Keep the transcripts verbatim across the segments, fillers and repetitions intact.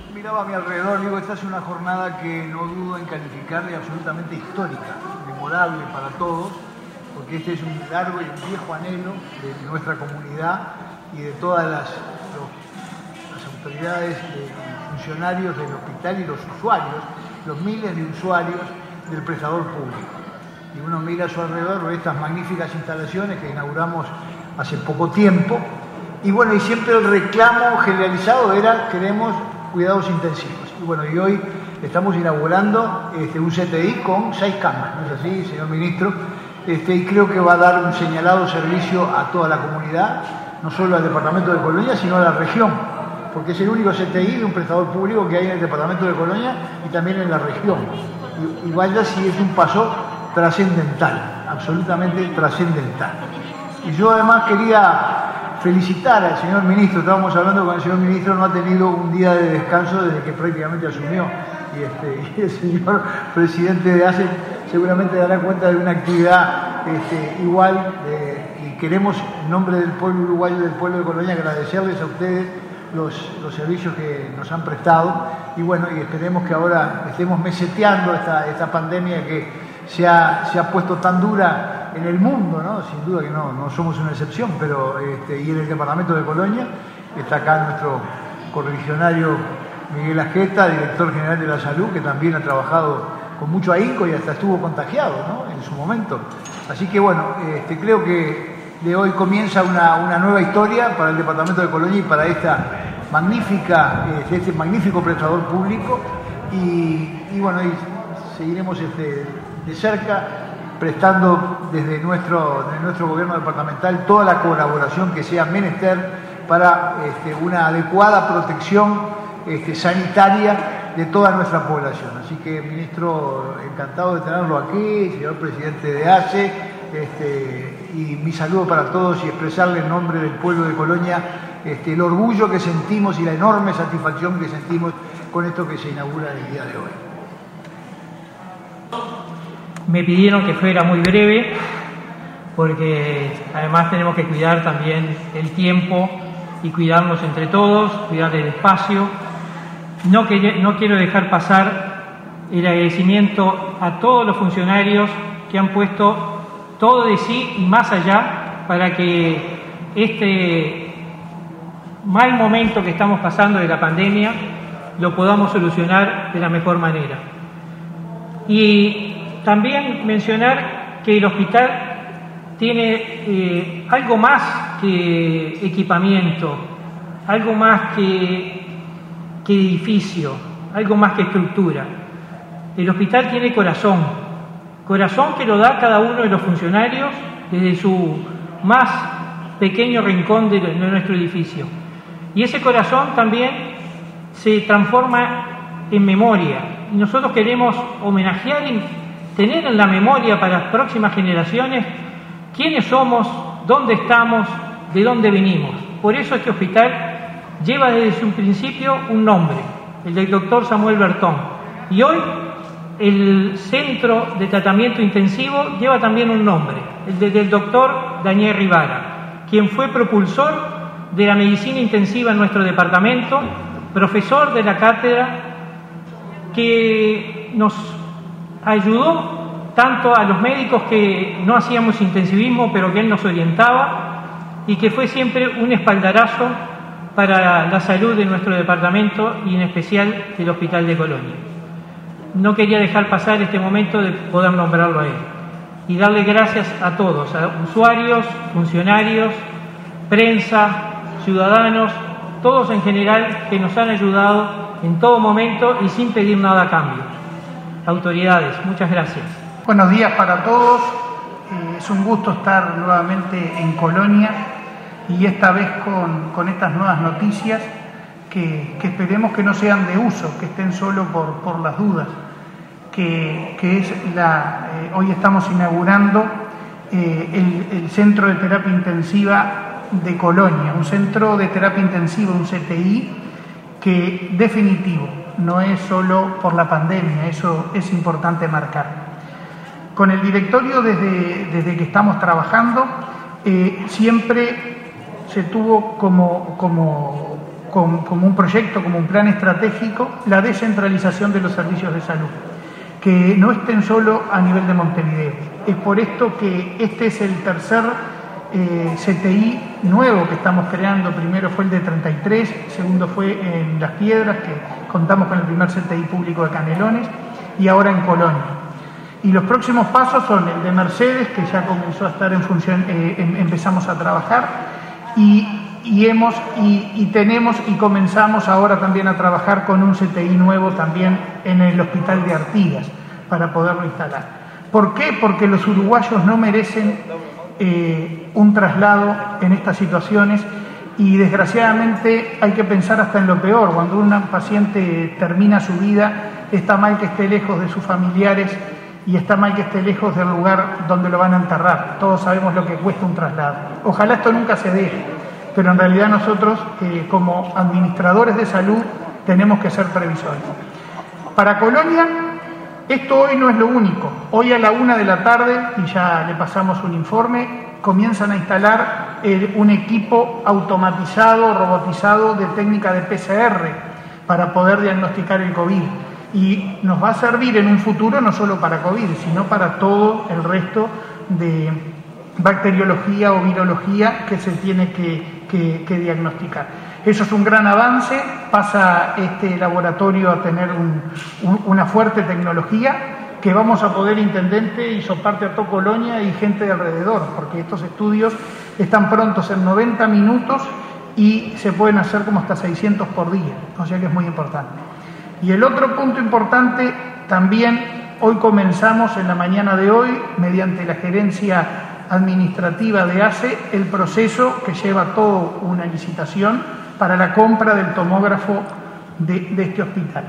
Miraba a mi alrededor, digo, esta es una jornada que no dudo en calificar de absolutamente histórica, memorable para todos, porque este es un largo y un viejo anhelo de nuestra comunidad y de todas las, los, las autoridades y funcionarios del hospital y los usuarios, los miles de usuarios del prestador público. Y uno mira a su alrededor, ve estas magníficas instalaciones que inauguramos hace poco tiempo, y bueno, y siempre el reclamo generalizado era: queremos cuidados intensivos. Y bueno, y hoy estamos inaugurando este, un C T I con seis camas, ¿no es así, señor ministro? Este, y creo que va a dar un señalado servicio a toda la comunidad, no solo al departamento de Colonia, sino a la región, porque es el único C T I de un prestador público que hay en el departamento de Colonia y también en la región. Y, y vaya si es un paso trascendental, absolutamente trascendental. Y yo además quería felicitar al señor ministro. Estábamos hablando con el señor ministro, no ha tenido un día de descanso desde que prácticamente asumió, y, este, y el señor presidente de A C E seguramente dará cuenta de una actividad este, igual, de, y queremos en nombre del pueblo uruguayo y del pueblo de Colonia agradecerles a ustedes los, los servicios que nos han prestado, y bueno, y esperemos que ahora estemos meseteando esta, esta pandemia que se ha, se ha puesto tan dura en el mundo, ¿no? Sin duda que no, no somos una excepción, pero este, y en el departamento de Colonia está acá nuestro correligionario Miguel Ajeta, director general de la salud, que también ha trabajado con mucho ahínco y hasta estuvo contagiado, ¿no?, en su momento. Así que bueno, este, creo que de hoy comienza una, una nueva historia para el departamento de Colonia y para esta magnífica, este, este magnífico prestador público, y, y bueno, y seguiremos este, de cerca prestando desde nuestro, desde nuestro gobierno departamental toda la colaboración que sea menester para este, una adecuada protección este, sanitaria de toda nuestra población. Así que, ministro, encantado de tenerlo aquí, señor presidente de A C E, este, y mi saludo para todos, y expresarle en nombre del pueblo de Colonia este, el orgullo que sentimos y la enorme satisfacción que sentimos con esto que se inaugura el día de hoy. Me pidieron que fuera muy breve, porque además tenemos que cuidar también el tiempo y cuidarnos entre todos, cuidar el espacio. No, que, no quiero dejar pasar el agradecimiento a todos los funcionarios que han puesto todo de sí y más allá para que este mal momento que estamos pasando de la pandemia lo podamos solucionar de la mejor manera. Y también mencionar que el hospital tiene eh, algo más que equipamiento, algo más que, que edificio, algo más que estructura. El hospital tiene corazón, corazón que lo da cada uno de los funcionarios desde su más pequeño rincón de, de nuestro edificio. Y ese corazón también se transforma en memoria. Y nosotros queremos homenajear y tener en la memoria para las próximas generaciones quiénes somos, dónde estamos, de dónde venimos. Por eso este hospital lleva desde su principio un nombre, el del doctor Samuel Bertón. Y hoy el centro de tratamiento intensivo lleva también un nombre, el de, del doctor Daniel Rivara, quien fue propulsor de la medicina intensiva en nuestro departamento, profesor de la cátedra, que nos ayudó tanto a los médicos que no hacíamos intensivismo, pero que él nos orientaba, y que fue siempre un espaldarazo para la salud de nuestro departamento y en especial del Hospital de Colonia. No quería dejar pasar este momento de poder nombrarlo a él y darle gracias a todos, a usuarios, funcionarios, prensa, ciudadanos, todos en general que nos han ayudado en todo momento y sin pedir nada a cambio. Autoridades, muchas gracias. Buenos días para todos. Eh, es un gusto estar nuevamente en Colonia y esta vez con, con estas nuevas noticias que, que esperemos que no sean de uso, que estén solo por, por las dudas. Que, que es la, eh, hoy estamos inaugurando eh, el, el Centro de Terapia Intensiva de Colonia, un centro de terapia intensiva, un C T I, que definitivo, no es solo por la pandemia, eso es importante marcar. Con el directorio, desde, desde que estamos trabajando, eh, siempre se tuvo como, como como, como un proyecto, como un plan estratégico, la descentralización de los servicios de salud, que no estén solo a nivel de Montevideo. Es por esto que este es el tercer eh, C T I nuevo que estamos creando. Primero fue el de treinta y tres, segundo fue en Las Piedras, que contamos con el primer C T I público de Canelones, y ahora en Colonia. Y los próximos pasos son el de Mercedes, que ya comenzó a estar en función, eh, em, empezamos a trabajar, y, y hemos y, y tenemos y comenzamos ahora también a trabajar con un C T I nuevo también en el Hospital de Artigas para poderlo instalar. ¿Por qué? Porque los uruguayos no merecen eh, un traslado en estas situaciones, y desgraciadamente hay que pensar hasta en lo peor. Cuando un paciente termina su vida, está mal que esté lejos de sus familiares y está mal que esté lejos del lugar donde lo van a enterrar. Todos sabemos lo que cuesta un traslado. Ojalá esto nunca se deje, pero en realidad nosotros, eh, como administradores de salud, tenemos que ser previsores. Para Colonia, esto hoy no es lo único. Hoy a la una de la tarde, y ya le pasamos un informe, comienzan a instalar eh, un equipo automatizado, robotizado de técnica de P C R para poder diagnosticar el COVID. Y nos va a servir en un futuro no solo para COVID, sino para todo el resto de bacteriología o virología que se tiene que, que, que diagnosticar. Eso es un gran avance. Pasa este laboratorio a tener un, un, una fuerte tecnología que vamos a poder, intendente, hizo parte a todo Colonia y gente de alrededor, porque estos estudios están prontos en noventa minutos y se pueden hacer como hasta seiscientos por día, o sea que es muy importante. Y el otro punto importante, también hoy comenzamos en la mañana de hoy, mediante la gerencia administrativa de A C E, el proceso que lleva toda una licitación para la compra del tomógrafo de, de este hospital.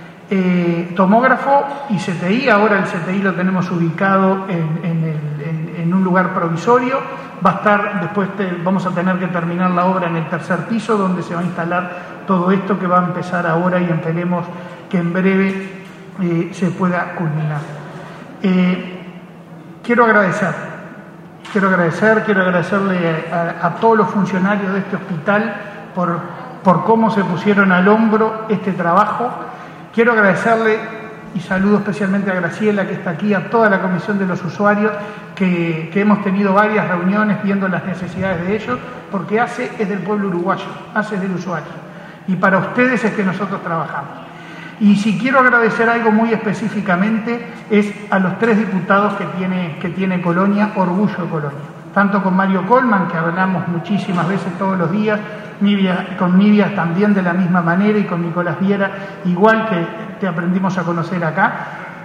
Eh, tomógrafo y C T I, ahora el C T I lo tenemos ubicado en, en, el, en, en un lugar provisorio, va a estar, después te, vamos a tener que terminar la obra en el tercer piso, donde se va a instalar todo esto que va a empezar ahora y esperemos que en breve eh, se pueda culminar. Eh, quiero agradecer, quiero agradecer, quiero agradecerle a, a todos los funcionarios de este hospital por, por cómo se pusieron al hombro este trabajo. Quiero agradecerle, y saludo especialmente a Graciela, que está aquí, a toda la comisión de los usuarios, que, que hemos tenido varias reuniones viendo las necesidades de ellos, porque A C E es del pueblo uruguayo, A C E es del usuario, y para ustedes es que nosotros trabajamos. Y si quiero agradecer algo muy específicamente, es a los tres diputados que tiene, que tiene Colonia, Orgullo de Colonia, tanto con Mario Colman, que hablamos muchísimas veces todos los días, Nivia, con Nivia también de la misma manera, y con Nicolás Viera, igual que te aprendimos a conocer acá,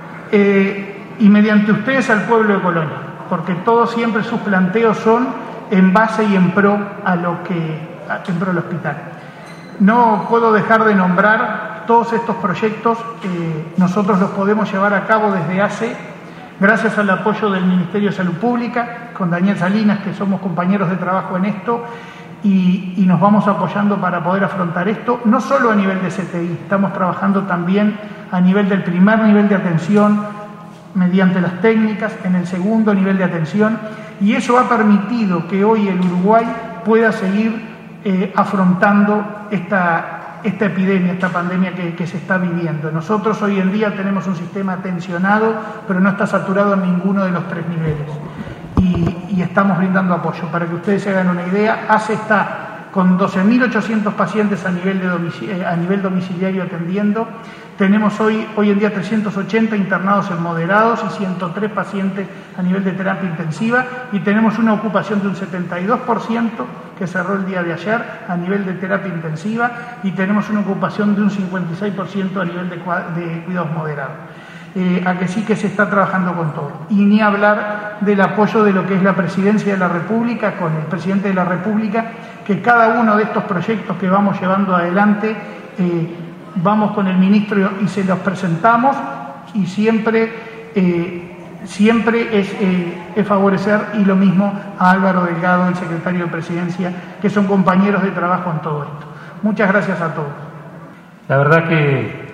eh, y mediante ustedes al pueblo de Colonia, porque todos siempre sus planteos son en base y en pro a lo que, en pro al hospital. No puedo dejar de nombrar todos estos proyectos, eh, nosotros los podemos llevar a cabo desde A C E, gracias al apoyo del Ministerio de Salud Pública, con Daniel Salinas, que somos compañeros de trabajo en esto, y, y nos vamos apoyando para poder afrontar esto, no solo a nivel de C T I, estamos trabajando también a nivel del primer nivel de atención, mediante las técnicas, en el segundo nivel de atención, y eso ha permitido que hoy el Uruguay pueda seguir eh, afrontando esta, esta epidemia, esta pandemia que, que se está viviendo. Nosotros hoy en día tenemos un sistema tensionado, pero no está saturado en ninguno de los tres niveles. Y, y estamos brindando apoyo. Para que ustedes se hagan una idea, A C E está con doce mil ochocientos pacientes a nivel, de domicilio, a nivel domiciliario atendiendo. Tenemos hoy, hoy en día trescientos ochenta internados en moderados y ciento tres pacientes a nivel de terapia intensiva, y tenemos una ocupación de un setenta y dos por ciento que cerró el día de ayer a nivel de terapia intensiva, y tenemos una ocupación de un cincuenta y seis por ciento a nivel de, de cuidados moderados. Eh, a que sí que se está trabajando con todo. Y ni hablar del apoyo de lo que es la Presidencia de la República, con el Presidente de la República, que cada uno de estos proyectos que vamos llevando adelante, eh, vamos con el Ministro y se los presentamos, y siempre, eh, siempre es, eh, es favorecer, y lo mismo a Álvaro Delgado, el Secretario de Presidencia, que son compañeros de trabajo en todo esto. Muchas gracias a todos. La verdad que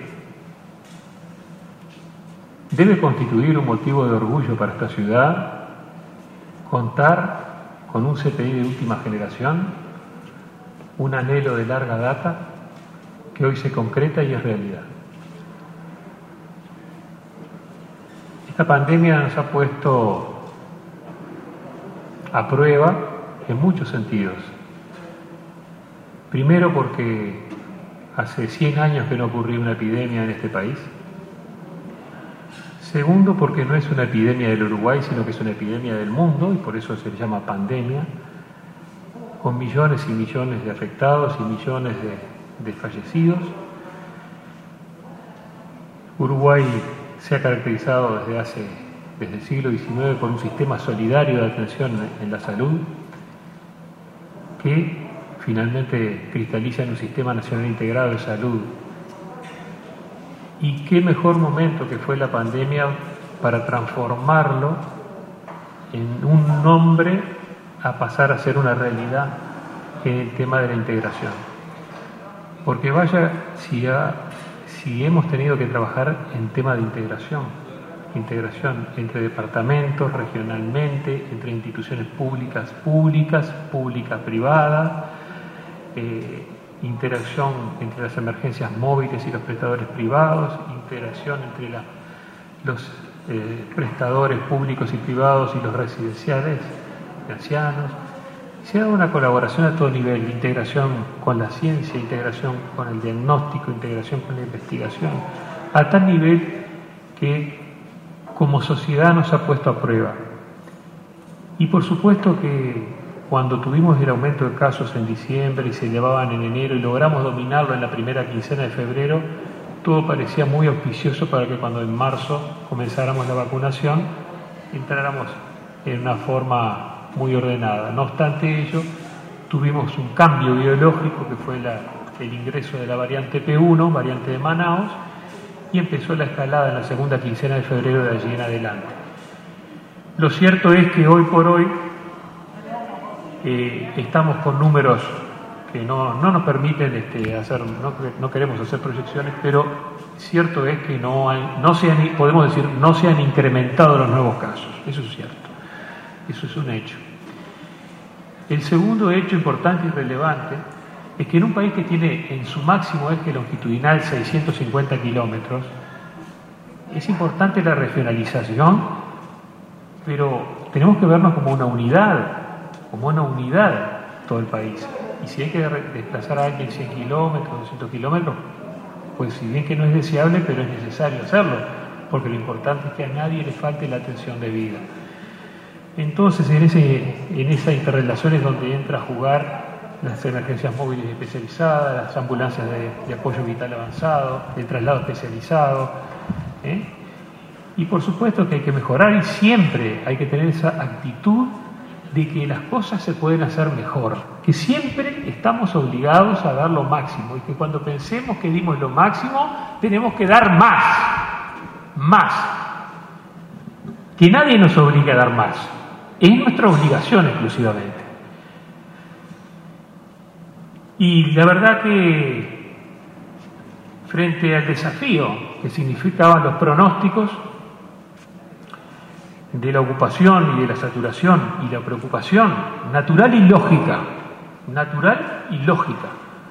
debe constituir un motivo de orgullo para esta ciudad contar con un C T I de última generación, un anhelo de larga data, que hoy se concreta y es realidad. Esta pandemia nos ha puesto a prueba en muchos sentidos. Primero porque hace cien años que no ocurría una epidemia en este país. Segundo porque no es una epidemia del Uruguay, sino que es una epidemia del mundo y por eso se le llama pandemia, con millones y millones de afectados y millones de, de fallecidos. Uruguay se ha caracterizado desde hace, desde el siglo diecinueve por un sistema solidario de atención en la salud que finalmente cristaliza en un sistema nacional integrado de salud. Y qué mejor momento que fue la pandemia para transformarlo en un nombre a pasar a ser una realidad en el tema de la integración. Porque vaya si, ha, si hemos tenido que trabajar en tema de integración, integración entre departamentos, regionalmente, entre instituciones públicas, públicas, públicas, privadas, eh, interacción entre las emergencias móviles y los prestadores privados, interacción entre la, los eh, prestadores públicos y privados y los residenciales de ancianos. Se ha dado una colaboración a todo nivel, integración con la ciencia, integración con el diagnóstico, integración con la investigación, a tal nivel que como sociedad nos ha puesto a prueba. Y por supuesto que cuando tuvimos el aumento de casos en diciembre y se elevaban en enero y logramos dominarlo en la primera quincena de febrero, todo parecía muy auspicioso para que cuando en marzo comenzáramos la vacunación entráramos en una forma muy ordenada. No obstante ello, tuvimos un cambio biológico que fue la, el ingreso de la variante P uno, variante de Manaos, y empezó la escalada en la segunda quincena de febrero de allí en adelante. Lo cierto es que hoy por hoy eh, estamos con números que no, no nos permiten este, hacer, no, no queremos hacer proyecciones, pero cierto es que no, hay, no se han, podemos decir, no se han incrementado los nuevos casos. Eso es cierto. Eso es un hecho. El segundo hecho importante y relevante es que en un país que tiene en su máximo eje longitudinal seiscientos cincuenta kilómetros, es importante la regionalización, pero tenemos que vernos como una unidad, como una unidad todo el país. Y si hay que desplazar a alguien cien kilómetros, doscientos kilómetros, pues si bien que no es deseable, pero es necesario hacerlo, porque lo importante es que a nadie le falte la atención debida. Entonces, en, ese, en esa interrelación es donde entra a jugar las emergencias móviles especializadas, las ambulancias de, de apoyo vital avanzado, el traslado especializado, ¿eh? Y por supuesto que hay que mejorar y siempre hay que tener esa actitud de que las cosas se pueden hacer mejor, que siempre estamos obligados a dar lo máximo y que cuando pensemos que dimos lo máximo, tenemos que dar más, más, que nadie nos obligue a dar más. Es nuestra obligación exclusivamente. Y la verdad que frente al desafío que significaban los pronósticos de la ocupación y de la saturación y la preocupación natural y lógica, natural y lógica,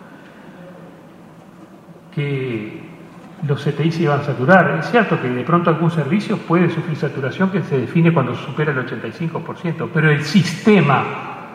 que los C T I se iban a saturar. Es cierto que de pronto algún servicio puede sufrir saturación que se define cuando supera el ochenta y cinco por ciento, pero el sistema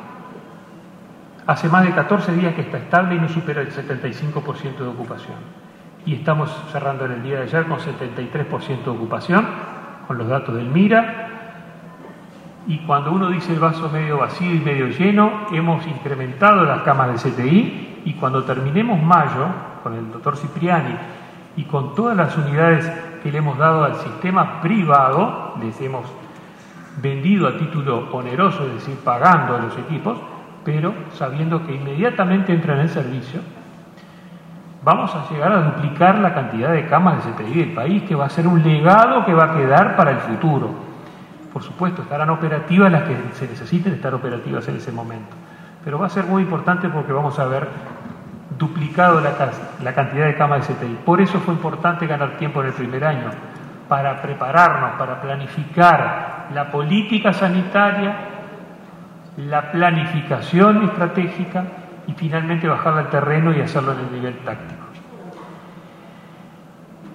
hace más de catorce días que está estable y no supera el setenta y cinco por ciento de ocupación. Y estamos cerrando en el día de ayer con setenta y tres por ciento de ocupación, con los datos del MIRA. Y cuando uno dice el vaso medio vacío y medio lleno, hemos incrementado las camas de C T I y cuando terminemos mayo, con el doctor Cipriani, y con todas las unidades que le hemos dado al sistema privado, les hemos vendido a título oneroso, es decir, pagando a los equipos, pero sabiendo que inmediatamente entran en servicio, vamos a llegar a duplicar la cantidad de camas de C T I del país, que va a ser un legado que va a quedar para el futuro. Por supuesto, estarán operativas las que se necesiten estar operativas en ese momento, pero va a ser muy importante porque vamos a ver duplicado la, la cantidad de camas de C T I. Por eso fue importante ganar tiempo en el primer año, para prepararnos, para planificar la política sanitaria, la planificación estratégica y finalmente bajarla al terreno y hacerlo en el nivel táctico.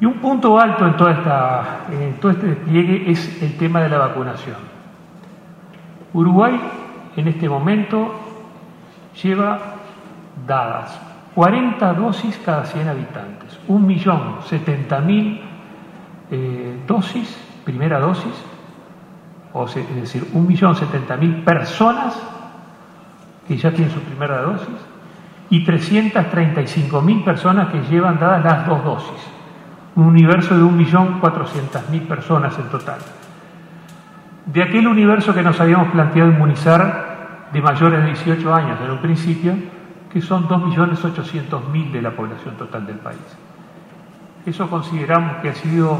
Y un punto alto en, toda esta, en todo este despliegue es el tema de la vacunación. Uruguay en este momento lleva dadas cuarenta dosis cada cien habitantes, un millón setenta mil eh, dosis, primera dosis, o se, es decir, un millón setenta mil personas que ya tienen su primera dosis y trescientas treinta y cinco mil personas que llevan dadas las dos dosis, un universo de un millón cuatrocientas mil personas en total. De aquel universo que nos habíamos planteado inmunizar de mayores de dieciocho años en un principio, que son dos millones ochocientos mil de la población total del país. Eso consideramos que ha sido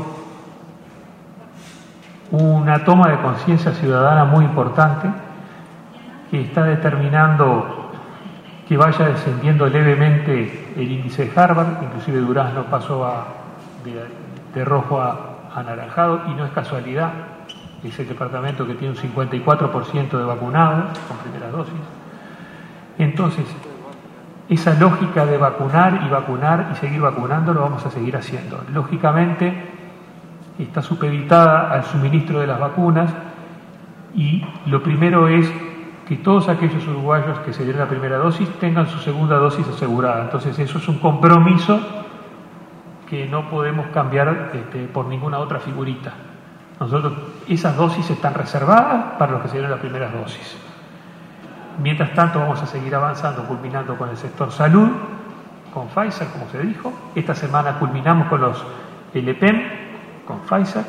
una toma de conciencia ciudadana muy importante, que está determinando que vaya descendiendo levemente el índice de Harvard, inclusive Durazno pasó a, de, de rojo a anaranjado, y no es casualidad, es el departamento que tiene un cincuenta y cuatro por ciento de vacunados con primeras dosis. Entonces, esa lógica de vacunar y vacunar y seguir vacunando lo vamos a seguir haciendo. Lógicamente está supeditada al suministro de las vacunas, y lo primero es que todos aquellos uruguayos que se dieron la primera dosis tengan su segunda dosis asegurada. Entonces eso es un compromiso que no podemos cambiar este, por ninguna otra figurita. Nosotros, esas dosis están reservadas para los que se dieron las primeras dosis. Mientras tanto vamos a seguir avanzando, culminando con el sector salud, con Pfizer, como se dijo. Esta semana culminamos con los L P E M, con Pfizer.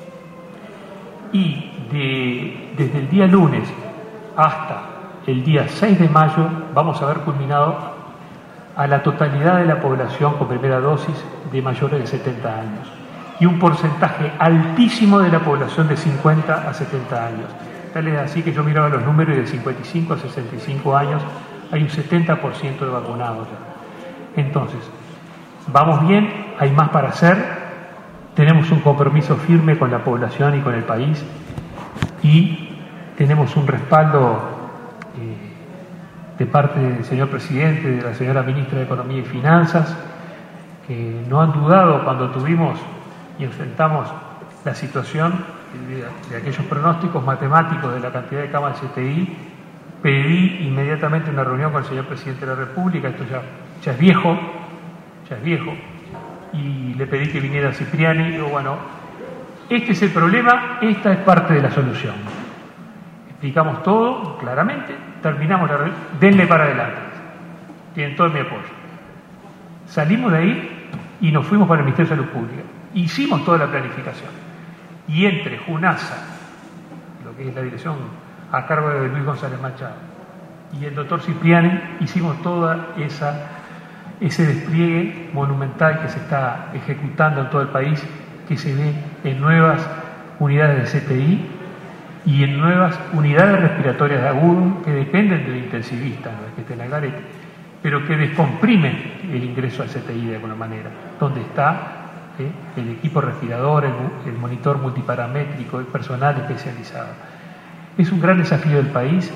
Y de, desde el día lunes hasta el día seis de mayo vamos a haber culminado a la totalidad de la población con primera dosis de mayores de setenta años. Y un porcentaje altísimo de la población de cincuenta a setenta años. Tal es así que yo miraba los números y de cincuenta y cinco a sesenta y cinco años hay un setenta por ciento de vacunados ya. Entonces, vamos bien, hay más para hacer, tenemos un compromiso firme con la población y con el país, y tenemos un respaldo eh, de parte del señor presidente, de la señora ministra de Economía y Finanzas, que no han dudado cuando tuvimos y enfrentamos la situación de, de aquellos pronósticos matemáticos de la cantidad de camas de C T I. Pedí inmediatamente una reunión con el señor presidente de la República, esto ya, ya es viejo, ya es viejo, y le pedí que viniera Cipriani, y digo, bueno, este es el problema, esta es parte de la solución. Explicamos todo claramente, terminamos la reunión, denle para adelante, tienen todo mi apoyo. Salimos de ahí y nos fuimos para el Ministerio de Salud Pública. Hicimos toda la planificación. Y entre JUNASA, lo que es la dirección a cargo de Luis González Machado, y el doctor Cipriani, hicimos toda esa ese despliegue monumental que se está ejecutando en todo el país, que se ve en nuevas unidades de C T I y en nuevas unidades respiratorias de agudo que dependen del intensivista, no es que estén al garete, pero que descomprimen el ingreso al C T I de alguna manera, donde está ¿eh? el equipo respirador, el, el monitor multiparamétrico, el personal especializado. Es un gran desafío del país.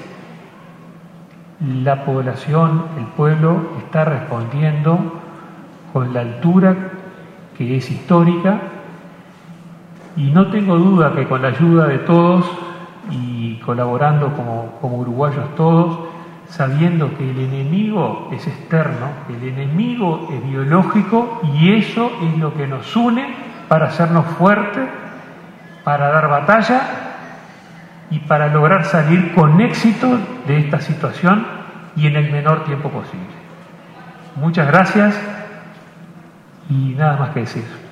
La población, el pueblo, está respondiendo con la altura que es histórica, y no tengo duda que con la ayuda de todos y colaborando como, como uruguayos todos, sabiendo que el enemigo es externo, el enemigo es biológico, y eso es lo que nos une para hacernos fuertes, para dar batalla y para lograr salir con éxito de esta situación y en el menor tiempo posible. Muchas gracias y nada más que decir.